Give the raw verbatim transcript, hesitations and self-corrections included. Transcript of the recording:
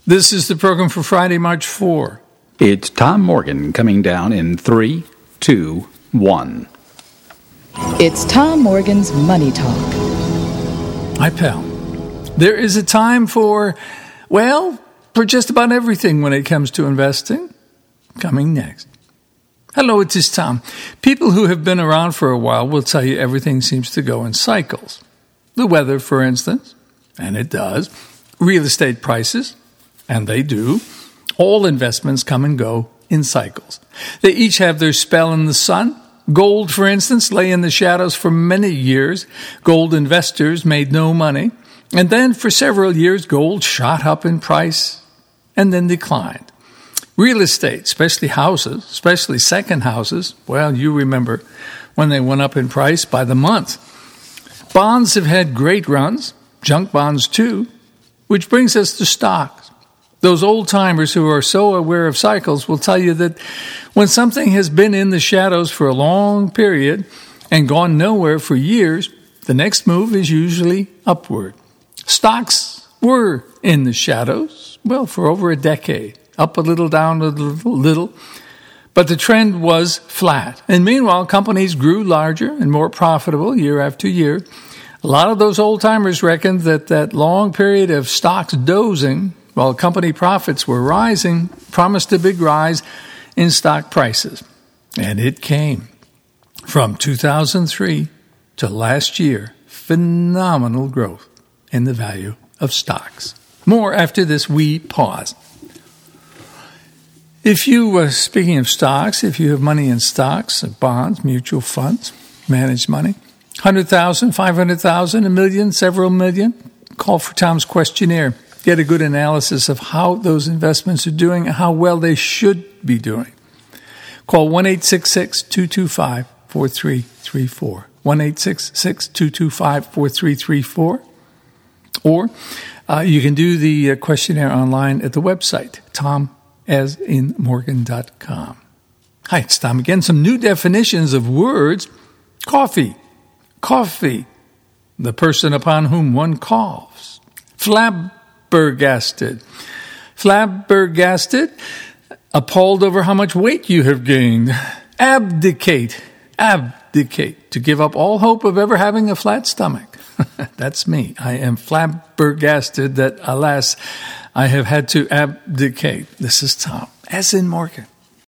This is the program for Friday, March fourth. It's Tom Morgan coming down in three, two, one. It's Tom Morgan's Money Talk. Hi, pal. There is a time for, well, for just about everything when it comes to investing. Coming next. Hello, it is Tom. People who have been around for a while will tell you everything seems to go in cycles. The weather, for instance, and it does. Real estate prices, and they do. All investments come and go in cycles. They each have their spell in the sun. Gold, for instance, lay in the shadows for many years. Gold investors made no money. And then for several years, gold shot up in price and then declined. Real estate, especially houses, especially second houses, well, you remember when they went up in price by the month. Bonds have had great runs, junk bonds too, which brings us to stocks. Those old-timers who are so aware of cycles will tell you that when something has been in the shadows for a long period and gone nowhere for years, the next move is usually upward. Stocks were in the shadows, well, for over a decade. Up a little, down a little, little. But the trend was flat. And meanwhile, companies grew larger and more profitable year after year. A lot of those old-timers reckoned that that long period of stocks dozing while company profits were rising promised a big rise in stock prices. And it came. From two thousand three to last year, phenomenal growth in the value of stocks. More after this wee pause. If you, uh, speaking of stocks, if you have money in stocks, bonds, mutual funds, managed money, one hundred thousand dollars, five hundred thousand dollars, a million, several million, call for Tom's questionnaire. Get a good analysis of how those investments are doing and how well they should be doing. Call one eight six six, two two five, four three three four. one eight six six, two two five, four three three four. Or uh, you can do the uh, questionnaire online at the website, tom as in morgan dot com. Hi, it's Tom again. Some new definitions of words. Coffee. Coffee. The person upon whom one calls. Flabbergasted. Flabbergasted. Appalled over how much weight you have gained. Abdicate. Abdicate. To give up all hope of ever having a flat stomach. That's me. I am flabbergasted that, alas, I have had to abdicate. This is Tom, as in Morgan.